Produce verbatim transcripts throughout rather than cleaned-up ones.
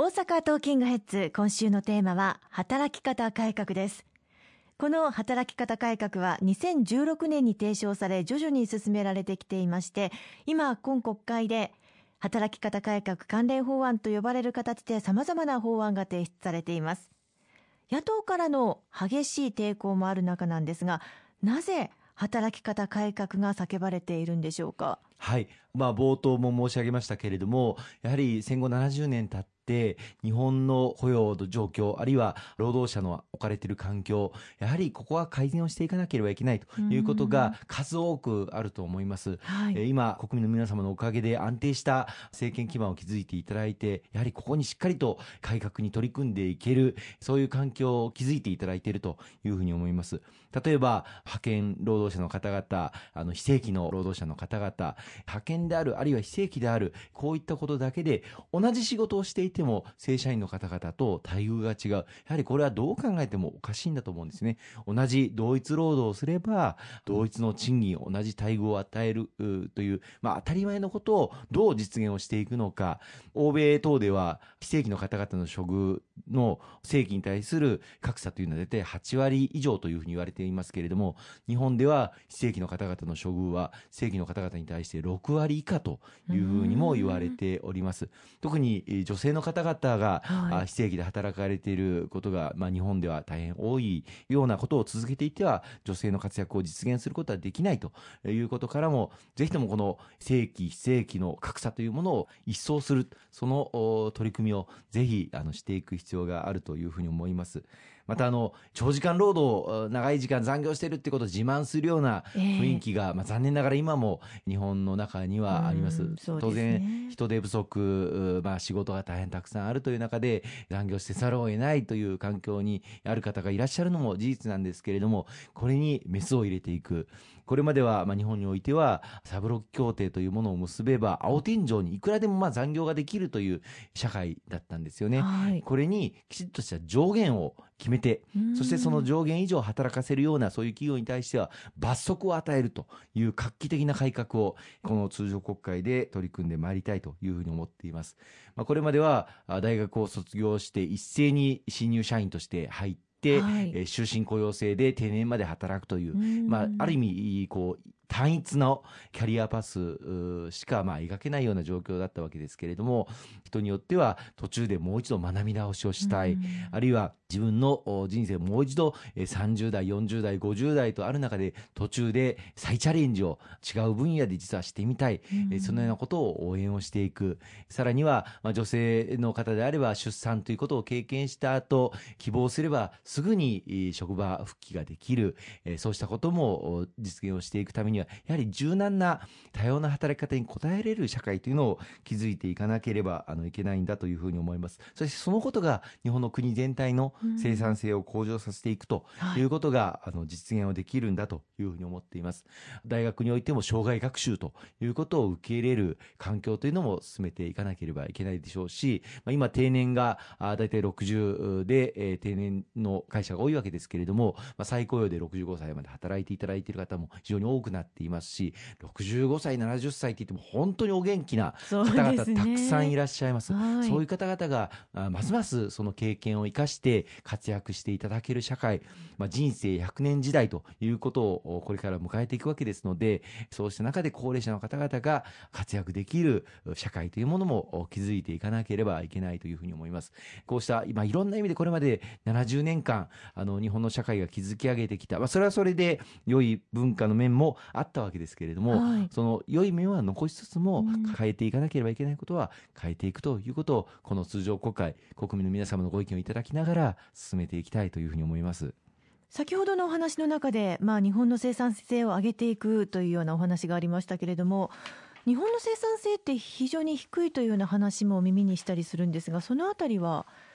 大阪トーキングヘッズ、今週のテーマは働き方改革です。この働き方改革はにせんじゅうろくねんに提唱され、徐々に進められてきていまして、今今国会で働き方改革関連法案と呼ばれる形で様々な法案が提出されています。野党からの激しい抵抗もある中なんですが、なぜ働き方改革が叫ばれているんでしょうか。 はい、まあ、冒頭も申し上げましたけれども、やはり戦後ななじゅうねん経って日本の雇用の状況、あるいは労働者の置かれている環境、やはりここは改善をしていかなければいけないということが数多くあると思います、はい、えー、今国民の皆様のおかげで安定した政権基盤を築いていただいて、やはりここにしっかりと改革に取り組んでいける、そういう環境を築いていただいているというふうに思います。例えば派遣労働者の方々、あの非正規の労働者の方々、派遣である、あるいは非正規である、こういったことだけで同じ仕事をしていても正社員の方々と待遇が違う。やはりこれはどう考えてもおかしいんだと思うんですね。同じ同一労働をすれば同一の賃金、同じ待遇を与えるという、まあ、当たり前のことをどう実現をしていくのか。欧米等では非正規の方々の処遇の正規に対する格差というのは大体はちわり以上というふうに言われていますけれども、日本では非正規の方々の処遇は正規の方々に対してろくわり以下というふうにも言われております。特に女性の方々が、はい、非正規で働かれていることが、まあ、日本では大変多いようなことを続けていては女性の活躍を実現することはできないということからも、ぜひともこの正規非正規の格差というものを一掃する、その取り組みをぜひあのしていく必要があるというふうに思います。またあの長時間労働、長い時間残業しているってことを自慢するような雰囲気が、えーまあ、残念ながら今も日本の中にはあります。 そうですね、 当然人手不足、まあ、仕事が大変たくさんあるという中で残業せざるを得ないという環境にある方がいらっしゃるのも事実なんですけれども、これにメスを入れていく。これまでは、まあ、日本においてはサブロック協定というものを結べば青天井にいくらでもまあ残業ができるという社会だったんですよね、はい、これにきちっとした上限を決めて、そしてその上限以上働かせるようなそういう企業に対しては罰則を与えるという画期的な改革をこの通常国会で取り組んでまいりたいというふうに思っています。まあ、これまでは大学を卒業して一斉に新入社員として入って、はい、えー、終身雇用制で定年まで働くという、まあ、ある意味こう単一のキャリアパスしかまあ描けないような状況だったわけですけれども、人によっては途中でもう一度学び直しをしたい、あるいは自分の人生をもう一度さんじゅうだいよんじゅうだいごじゅうだいとある中で途中で再チャレンジを違う分野で実はしてみたい、うん、そのようなことを応援をしていく。さらには、まあ、女性の方であれば出産ということを経験した後希望すればすぐに職場復帰ができる、そうしたことも実現をしていくためにはやはり柔軟な多様な働き方に応えれる社会というのを築いていかなければあのいけないんだというふうに思います。そしてそのことが日本の国全体の生産性を向上させていくということが、うん、あの実現をできるんだというふうに思っています。大学においても生涯学習ということを受け入れる環境というのも進めていかなければいけないでしょうし、まあ、今定年がだいたいろくじゅうで、えー、定年の会社が多いわけですけれども、まあ、再雇用でろくじゅうごさいまで働いていただいている方も非常に多くなっていますし、ろくじゅうごさいななじゅっさいって言っても本当にお元気な方々たくさんいらっしゃいます。そうですね、はい、そういう方々がますますその経験を生かして活躍していただける社会、まあ、人生ひゃくねん時代ということをこれから迎えていくわけですので、そうした中で高齢者の方々が活躍できる社会というものも築いていかなければいけないというふうに思います。こうした今いろんな意味でこれまでななじゅうねんかんあの日本の社会が築き上げてきた、まあ、それはそれで良い文化の面もあったわけですけれども、はい、その良い面は残しつつも変えていかなければいけないことは変えていくということをこの通常国会、国民の皆様のご意見をいただきながら進めていきたいというふうに思います。 先ほどのお話の中で、まあ、日本の生産性を上げていくというようなお話がありましたけれども、日本の生産性って非常に低いというような話も耳にしたりするんですが、そのあたりは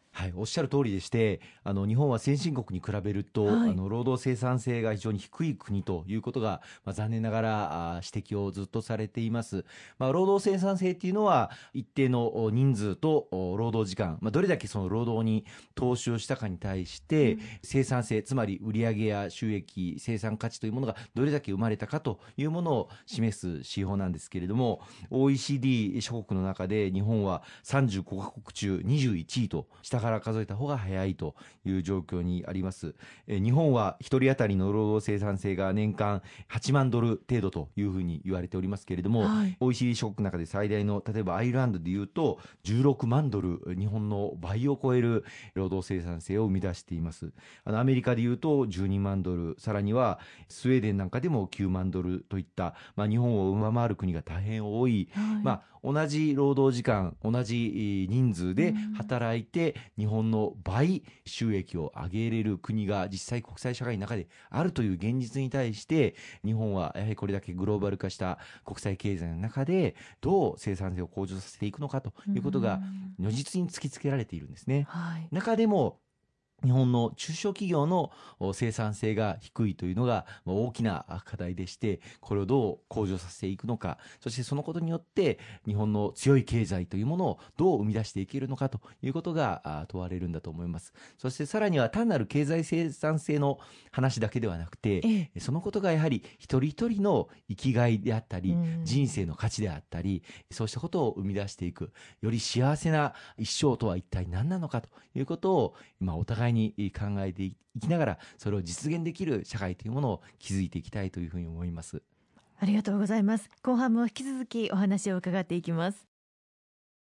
はい、おっしゃる通りでして、あの日本は先進国に比べると、 はい、 あの労働生産性が非常に低い国ということが、まあ、残念ながらあ指摘をずっとされています。まあ、労働生産性っていうのは一定の人数と労働時間、まあ、どれだけその労働に投資をしたかに対して、うん、生産性、つまり売上や収益、生産価値というものがどれだけ生まれたかというものを示す指標なんですけれども、 オーイーシーディー 諸国の中で日本はさんじゅうごカ国中にじゅういちいと、下から数えた方が早いという状況にあります。え日本はひとり当たりの労働生産性が年間はちまんドル程度というふうに言われておりますけれども、はい、オーイーシーディー 諸国の中で最大の、例えばアイルランドでいうとじゅうろくまんドル、日本の倍を超える労働生産性を生み出しています。あのアメリカでいうとじゅうにまんドル、さらにはスウェーデンなんかでもきゅうまんドルといった、まあ、日本を上回る国が大変多い、はい、まあ、同じ労働時間、同じ人数で働いて日本の倍収益を上げれる国が実際国際社会の中であるという現実に対して、日本はやはりこれだけグローバル化した国際経済の中でどう生産性を向上させていくのかということが如実に突きつけられているんですね。はい、中でも日本の中小企業の生産性が低いというのが大きな課題でして、これをどう向上させていくのか、そしてそのことによって日本の強い経済というものをどう生み出していけるのかということが問われるんだと思います。そしてさらには単なる経済生産性の話だけではなくて、ええ、そのことがやはり一人一人の生きがいであったり、人生の価値であったり、そうしたことを生み出していく、より幸せな一生とは一体何なのかということを今お互いに考えていきながら、それを実現できる社会というものを築いていきたいというふうに思います。 ありがとうございます。後半も引き続きお話を伺っていきます。